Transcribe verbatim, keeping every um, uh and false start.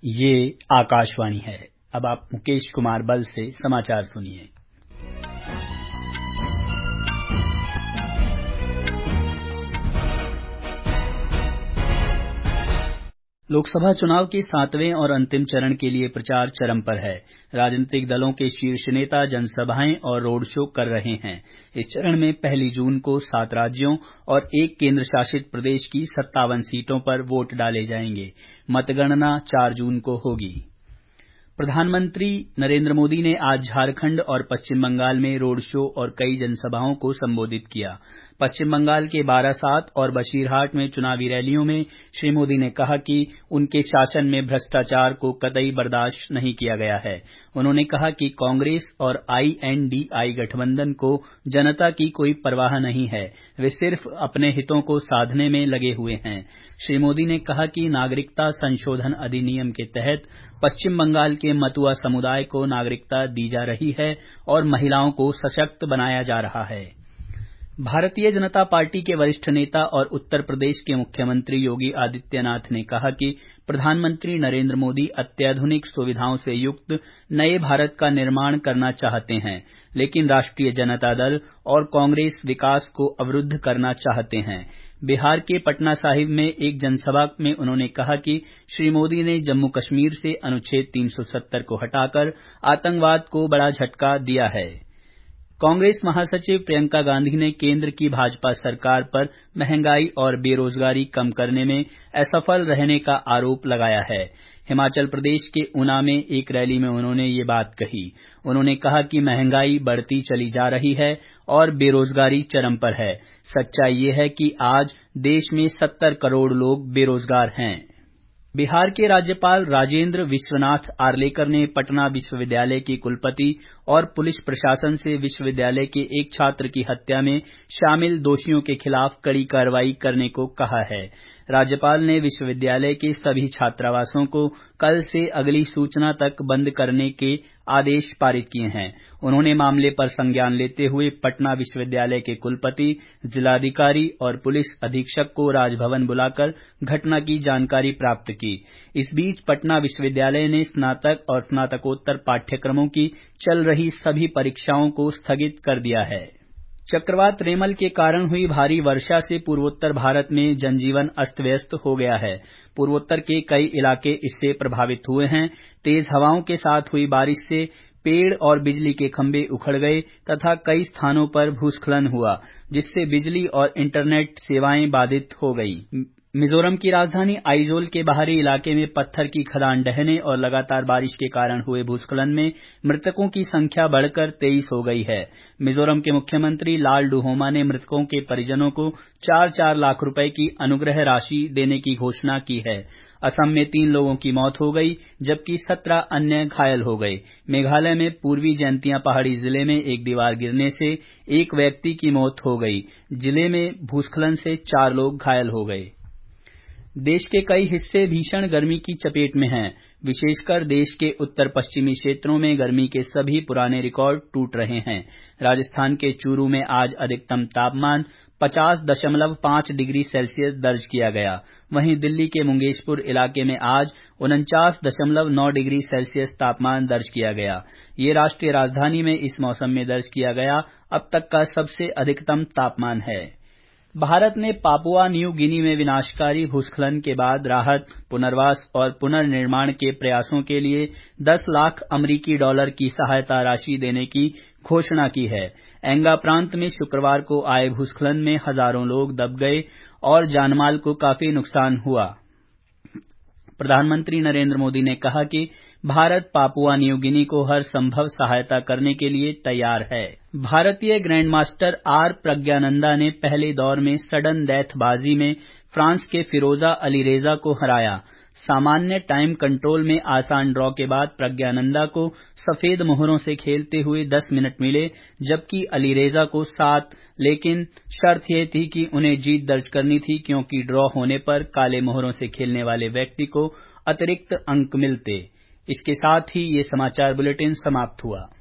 ये आकाशवाणी है। अब आप मुकेश कुमार बल से समाचार सुनिए। लोकसभा चुनाव के सातवें और अंतिम चरण के लिए प्रचार चरम पर है। राजनीतिक दलों के शीर्ष नेता जनसभाएं और रोड शो कर रहे हैं। इस चरण में पहली जून को सात राज्यों और एक केंद्र शासित प्रदेश की सत्तावन सीटों पर वोट डाले जाएंगे। मतगणना चार जून को होगी। प्रधानमंत्री नरेंद्र मोदी ने आज झारखंड और पश्चिम बंगाल में रोड शो और कई जनसभाओं को संबोधित किया। पश्चिम बंगाल के बारासात और बशीरहाट में चुनावी रैलियों में श्री मोदी ने कहा कि उनके शासन में भ्रष्टाचार को कतई बर्दाश्त नहीं किया गया है। उन्होंने कहा कि कांग्रेस और आई एन डी आई गठबंधन को जनता की कोई परवाह नहीं है, वे सिर्फ अपने हितों को साधने में लगे हुए हैं। श्री मोदी ने कहा कि नागरिकता संशोधन अधिनियम के तहत पश्चिम बंगाल के मतुआ समुदाय को नागरिकता दी जा रही है और महिलाओं को सशक्त बनाया जा रहा है। भारतीय जनता पार्टी के वरिष्ठ नेता और उत्तर प्रदेश के मुख्यमंत्री योगी आदित्यनाथ ने कहा कि प्रधानमंत्री नरेंद्र मोदी अत्याधुनिक सुविधाओं से युक्त नए भारत का निर्माण करना चाहते हैं, लेकिन राष्ट्रीय जनता दल और कांग्रेस विकास को अवरुद्ध करना चाहते हैं। बिहार के पटना साहिब में एक जनसभा में उन्होंने कहा कि श्री मोदी ने जम्मू कश्मीर से अनुच्छेद तीन सौ सत्तर को हटाकर आतंकवाद को बड़ा झटका दिया है। कांग्रेस महासचिव प्रियंका गांधी ने केंद्र की भाजपा सरकार पर महंगाई और बेरोजगारी कम करने में असफल रहने का आरोप लगाया है। हिमाचल प्रदेश के ऊना में एक रैली में उन्होंने ये बात कही। उन्होंने कहा कि महंगाई बढ़ती चली जा रही है और बेरोजगारी चरम पर है। सच्चाई ये है कि आज देश में सत्तर करोड़ लोग बेरोजगार हैं। बिहार के राज्यपाल राजेंद्र विश्वनाथ आर्लेकर ने पटना विश्वविद्यालय के कुलपति और पुलिस प्रशासन से विश्वविद्यालय के एक छात्र की हत्या में शामिल दोषियों के खिलाफ कड़ी कार्रवाई करने को कहा है। राज्यपाल ने विश्वविद्यालय के सभी छात्रावासों को कल से अगली सूचना तक बंद करने के आदेश पारित किए हैं। उन्होंने मामले पर संज्ञान लेते हुए पटना विश्वविद्यालय के कुलपति, जिलाधिकारी और पुलिस अधीक्षक को राजभवन बुलाकर घटना की जानकारी प्राप्त की। इस बीच पटना विश्वविद्यालय ने स्नातक और स्नातकोत्तर पाठ्यक्रमों की चल रही सभी परीक्षाओं को स्थगित कर दिया है। चक्रवात रेमल के कारण हुई भारी वर्षा से पूर्वोत्तर भारत में जनजीवन अस्त-व्यस्त हो गया है। पूर्वोत्तर के कई इलाके इससे प्रभावित हुए हैं। तेज हवाओं के साथ हुई बारिश से पेड़ और बिजली के खंभे उखड़ गए तथा कई स्थानों पर भूस्खलन हुआ, जिससे बिजली और इंटरनेट सेवाएं बाधित हो गई। मिजोरम की राजधानी आइजोल के बाहरी इलाके में पत्थर की खदान ढहने और लगातार बारिश के कारण हुए भूस्खलन में मृतकों की संख्या बढ़कर तेईस हो गई है। मिजोरम के मुख्यमंत्री लाल डुहोमा ने मृतकों के परिजनों को चार चार लाख रुपए की अनुग्रह राशि देने की घोषणा की है। असम में तीन लोगों की मौत हो गई, जबकि सत्रह अन्य घायल हो गए। मेघालय में पूर्वी जैंतिया पहाड़ी जिले में एक दीवार गिरने से एक व्यक्ति की मौत हो गई। जिले में भूस्खलन से चार लोग घायल हो गए। देश के कई हिस्से भीषण गर्मी की चपेट में हैं। विशेषकर देश के उत्तर पश्चिमी क्षेत्रों में गर्मी के सभी पुराने रिकॉर्ड टूट रहे हैं। राजस्थान के चूरू में आज अधिकतम तापमान पचास दशमलव पांच डिग्री सेल्सियस दर्ज किया गया। वहीं दिल्ली के मुंगेशपुर इलाके में आज उनचास दशमलव नौ डिग्री सेल्सियस तापमान दर्ज किया गया। ये राष्ट्रीय राजधानी में इस मौसम में दर्ज किया गया अब तक का सबसे अधिकतम तापमान है। भारत ने पापुआ न्यू गिनी में विनाशकारी भूस्खलन के बाद राहत, पुनर्वास और पुनर्निर्माण के प्रयासों के लिए दस लाख अमरीकी डॉलर की सहायता राशि देने की घोषणा की है। एंगा प्रांत में शुक्रवार को आए भूस्खलन में हजारों लोग दब गए और जानमाल को काफी नुकसान हुआ। प्रधानमंत्री नरेंद्र मोदी ने कहा कि भारत पापुआ न्यू गिनी को हर संभव सहायता करने के लिए तैयार है। भारतीय ग्रैंडमास्टर आर प्रज्ञानंदा ने पहले दौर में सडन डेथ बाजी में फ्रांस के फिरोजा अलीरेजा को हराया। सामान्य टाइम कंट्रोल में आसान ड्रॉ के बाद प्रज्ञानंदा को सफेद मोहरों से खेलते हुए दस मिनट मिले, जबकि अलीरेजा को सात, लेकिन शर्त यह थी कि उन्हें जीत दर्ज करनी थी, क्योंकि ड्रॉ होने पर काले मोहरों से खेलने वाले व्यक्ति को अतिरिक्त अंक मिलते। इसके साथ ही ये समाचार बुलेटिन समाप्त हुआ।